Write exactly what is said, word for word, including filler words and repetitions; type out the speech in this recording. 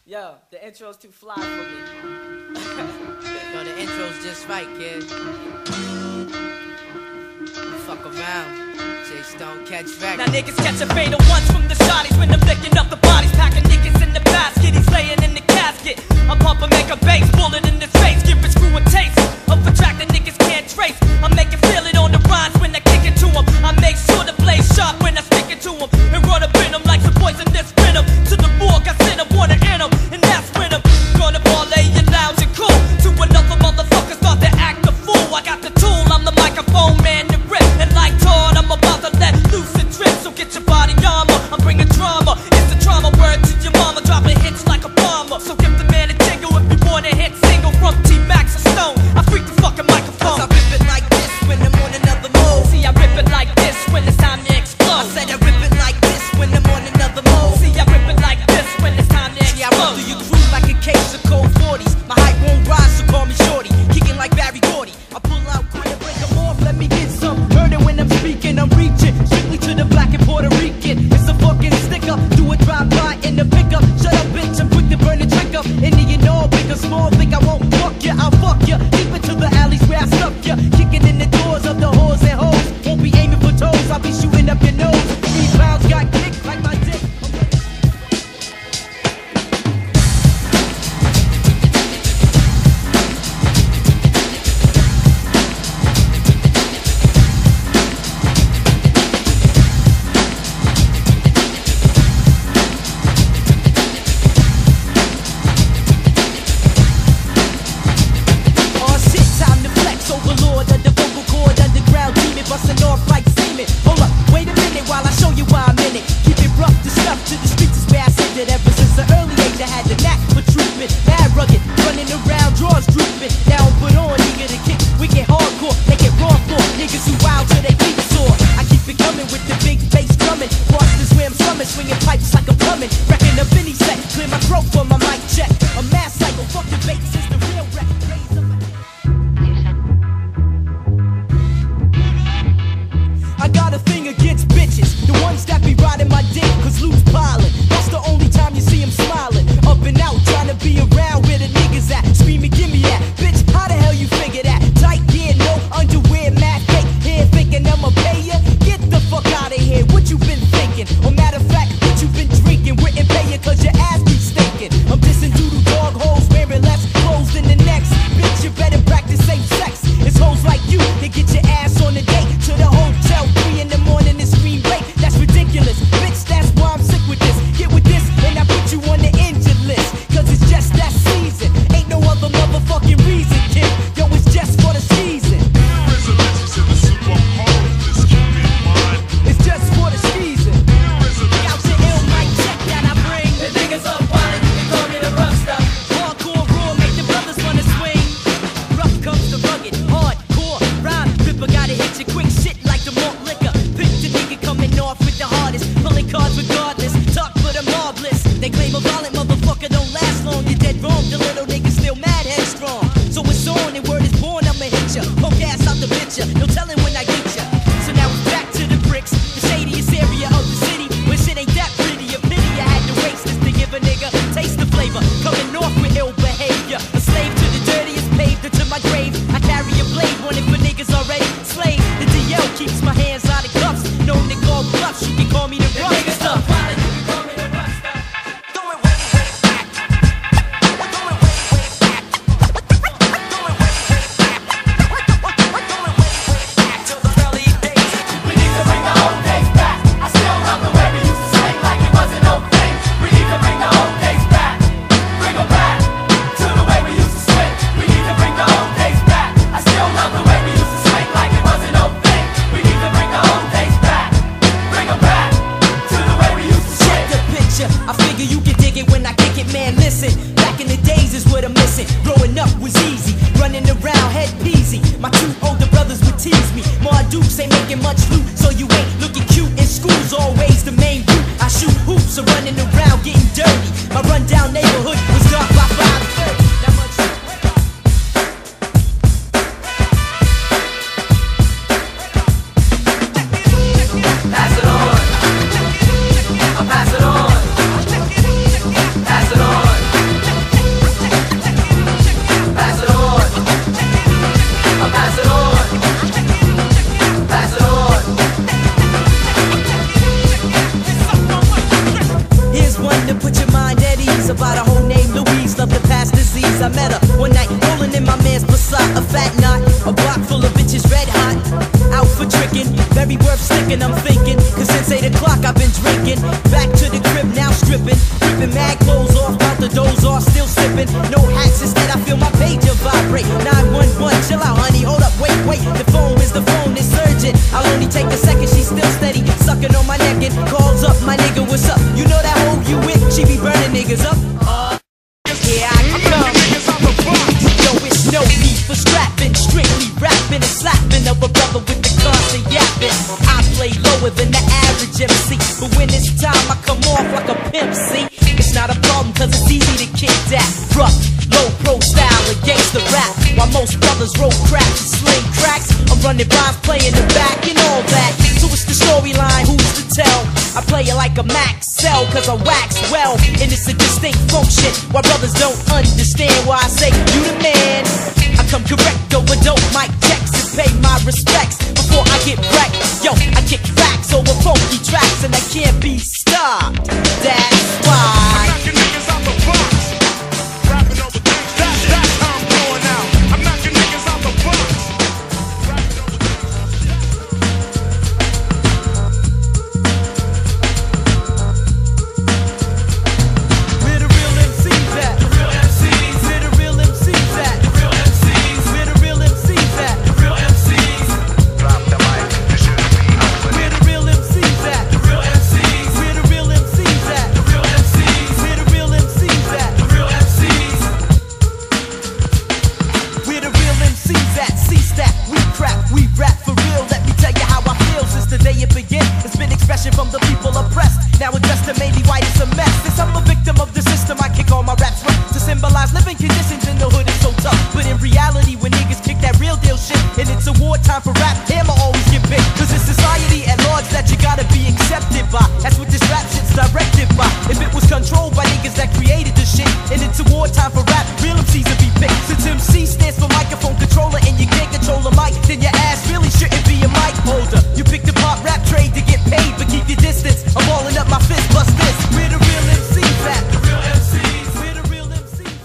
Yo, the intro's too fly for me. Yo, the intro's just right, kid. Fuck around. J Stone catch back. Now niggas catch a fatal once from the shotties when I'm licking up the bodies, packing niggas in the basket. He's laying in the casket. I'm pumping, make a bass, bullet in his face, give it screw a taste of a track that niggas can't trace. I make it feel it on the rhymes when I kick it to him. I make sure the blaze sharp when I stick it to him and run up in him like some poisonous venom. To the morgue, I send him, wanna in him, and that's when I'm gonna parlay and lounge and cool to another motherfucker start to act a fool. I got the tool, I'm the microphone man to rip, and like Todd, I'm about to let loose and trip. So get your body armor, I'm bringing drama. It's the trauma word to your mama, dropping hits like a bomber. So give the man a jingle if you want a hit single from T-Max or Stone. I freak the fucking microphone. I rip it like this when I'm on another mode. See, I rip it like this when it's time to explode. I said I rip it like this when I'm on another mode. See, I rip it like this when it's time to See, I run explode. through your crew like a case of cold forties. My height won't rise, so call me shorty. Kicking like Barry Gordy. I pull out quick and break them off, let me get some. Heard it when I'm speaking, I'm reaching strictly to the black and Puerto Rican. It's a fucking sticker, do a drive-by in the pickup. Shut up, bitch, I'm quick to burn the trick up. Indian all big or small, think I won't fuck ya, I'll fuck ya. Deep into the alleys where I stuck ya. Kicking in the doors of the whores and hoes. Won't be aiming for toes, I'll be shooting up your nose. These pounds got kicked like my dick. Oh shit, time to flex, overlord of the vocal cord, underground demon, busting off like semen. Hold up, wait a minute while I show you why I'm in it. Keep it rough to stuff to the streets is where I send it. Ever since an early age I had the knack for trooping. Mad rugged, running around, drawers drooping. Now I'm put on, eager to kick, we get hardcore, they get raw for niggas who wild till they feet sore. I keep it coming with the big bass drumming. Boston's where I'm slumming, swinging pipes like I'm coming. Wrecking a Vinny set, clear my throat for my mic check. A mass cycle, fucking bass is the real wreck. Raise up my- I got a thing against bitches, the ones that be riding my dick, cause Lou's piling. That's the only time you see him smiling. Up and out, trying to be around where the niggas at. Screaming, give me that. Bitch, how the hell you figure that? Tight gear, no underwear, mad fake. Here thinking I'ma pay ya? Get the fuck out of here, what you been thinking? Or matter of fact, what you been drinking? Wouldn't pay ya cause your ass be stinking. I'm dissing doodle dog hoes, wearing less clothes than the next. Bitch, you better practice safe sex. It's hoes like you that get your ass on the date to the hotel. Three in the morning and scream rape. That's ridiculous. Bitch, that's why I'm sick with this. Get with this and I put you on the injured list. Cause it's just that season. Ain't no other motherfucking reason, kid. Yo, it's just for the season. It's just for the season. Out your ill mic check that I bring. The niggas up wildin', you can call me the rough stuff. Hardcore raw, make the brothers wanna swing. Rough comes the rugged, hardcore rhyme. Ripper gotta hit you quick shit like the malt liquor. Pick the nigga coming off with the hardest. Pulling cards regardless, talk for the marvelous. They claim a violent motherfucker don't last long. You're dead wrong, the little nigga still mad headstrong. So it's on and word is born, I'ma hit ya. Poke ass out the picture, no telling when I get ya. So now it's back to the bricks, the shadiest area of the city. Where shit ain't that pretty, a pity I had to waste this to give a nigga taste the flavor. Coming off with ill behavior, a slave to the dirtiest paved into my grave. I carry a blade, wanted for niggas already slave. The D L keeps my hands out of cuffs, known to call bluffs. You can call me the The rough niggas stuff. up wildin', you can call me the rough stuff. We need to bring the old days back. I still love the way we used to sing like it wasn't no thing. We need to bring the old days back. Bring 'em back to the way we used to swing. We need to bring the old days back. I still love the way we used to swing like it wasn't no thing. We need to bring the old days back. Bring 'em back to the way we used to swing. Check the picture, I figure you can dig it when I kick it, man. Listen, back in the days is what I'm missing. Growing up was easy, running around head peasy. My two older brothers would tease me. My dukes ain't making much loot, so you ain't looking cute in school's always the main route. I shoot hoops, so running around getting dirty. My rundown neighborhood was dark by five thirty. That much. Pass it on. I pass it on. Pass it on. about a hoe named Louise, love to pass disease. I met her one night, rolling in my man's Passat, a fat knot, a block full of bitches red hot, out for tricking, very worth sticking, I'm thinking, cause since eight o'clock I've been drinking, back to the crib now stripping, ripping mad clothes off, out the doors off, still sipping, no hats, instead I feel my pager vibrate, nine one one, chill out honey, hold up, wait, wait, the phone is the phone, it's urgent, I'll only take a second, she's still steady, sucking on my neck and calls up, my nigga, what's up, you know that hoe you with, she be burning niggas up, uh, here I come, yo, it's no need for strapping, strictly rapping and slapping of a brother with the constant yapping, I play lower than the average M C, but when it's time I come off like a pimp, see, it's not a problem cause it's easy to kick that, rough, low pro style against the rap, while most brothers roll cracks and sling cracks, I'm running rhymes, playing the back and all that, so it's the storyline, who's to tell, I play it like a max cell cause I wax well, and it's a distinct function, while brothers don't understand why I say you the man, I come correct over dope mic checks and pay my respects before I get wrecked, yo, I kick facts over funky tracks and I can't be